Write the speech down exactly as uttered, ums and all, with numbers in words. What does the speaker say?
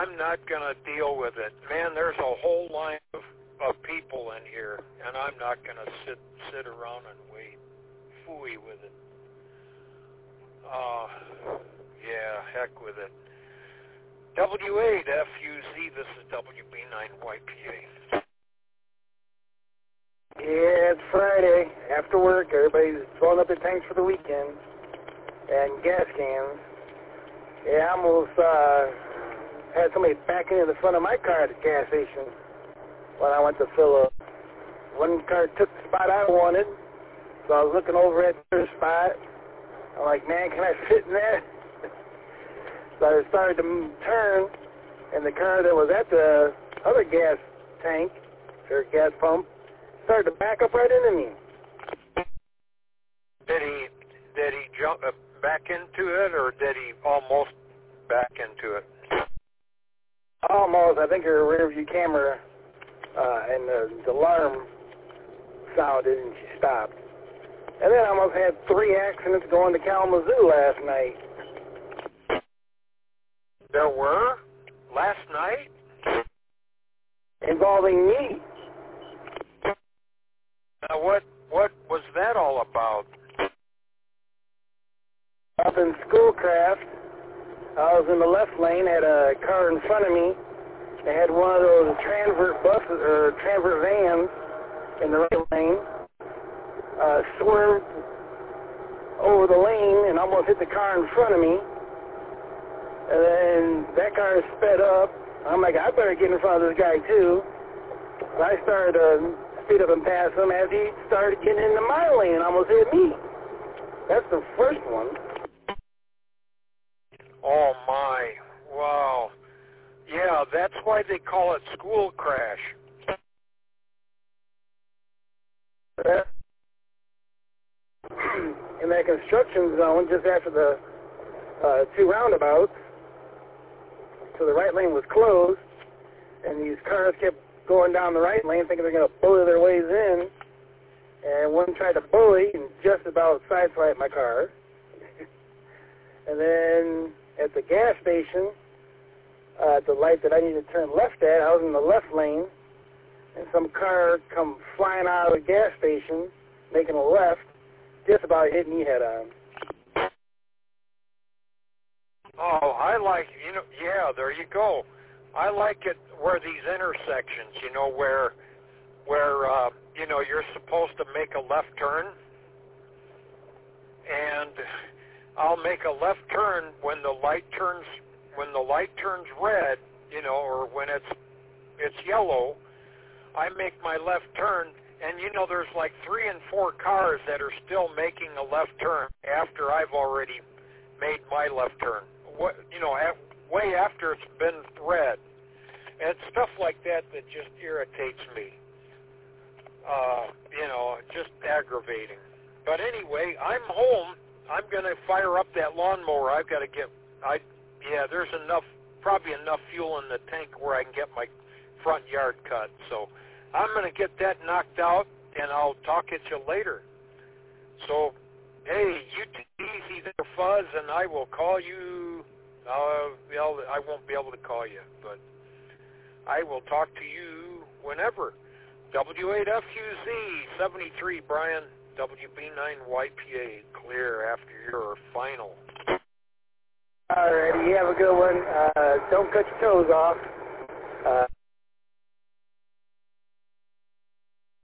I'm not going to deal with it. Man, there's a whole line of, of people in here, and I'm not going to sit sit around and wait. Phooey with it. Uh, yeah, heck with it. W eight F U Z, this is W B nine Y P A. Yeah, it's Friday. After work, everybody's filling up their tanks for the weekend. And gas cans. Yeah, I almost uh, had somebody back into the front of my car at the gas station when I went to fill up. One car took the spot I wanted, so I was looking over at their spot. I'm like, man, can I fit in there? So I started to turn, and the car that was at the other gas tank, or gas pump, started to back up right into me. Did he, did he jump uh, back into it, or did he almost back into it? Almost. I think her rear view camera uh, and the, the alarm sounded, and she stopped. And then I almost had three accidents going to Kalamazoo last night. There were? Last night? Involving me. Now what, what was that all about? Up in Schoolcraft, I was in the left lane, had a car in front of me. They had one of those transvert buses, or transvert vans in the right lane. Uh, swerved over the lane and almost hit the car in front of me. And then that car sped up. I'm like, I better get in front of this guy too. And I started to speed up and pass him as he started getting into my lane and almost hit me. That's the first one. Oh my, wow. Yeah, that's why they call it school crash. In that construction zone, just after the uh, two roundabouts, so the right lane was closed, and these cars kept going down the right lane thinking they're going to bully their ways in, and one tried to bully and just about sideswiped my car. And then at the gas station, uh, at the light that I needed to turn left at, I was in the left lane, and some car come flying out of the gas station, making a left, just about hit me head on. Oh, I like, you know, yeah, there you go. I like it where these intersections, you know, where, where, uh, you know, you're supposed to make a left turn, and I'll make a left turn when the light turns, when the light turns red, you know, or when it's, it's yellow, I make my left turn, and, you know, there's like three and four cars that are still making a left turn after I've already made my left turn. What, you know, at, way after it's been red. And stuff like that that just irritates me. Uh, you know, just aggravating. But anyway, I'm home. I'm going to fire up that lawnmower. I've got to get, I, yeah, there's enough, probably enough fuel in the tank where I can get my front yard cut. So I'm going to get that knocked out, and I'll talk at you later. So, hey, you take it easy there, Fuzz, and I will call you. Uh, well, I won't be able to call you, but I will talk to you whenever. W eight F U Z seventy-three, Brian, W B nine Y P A, clear after your final. All righty, you have a good one. Uh, don't cut your toes off. Uh,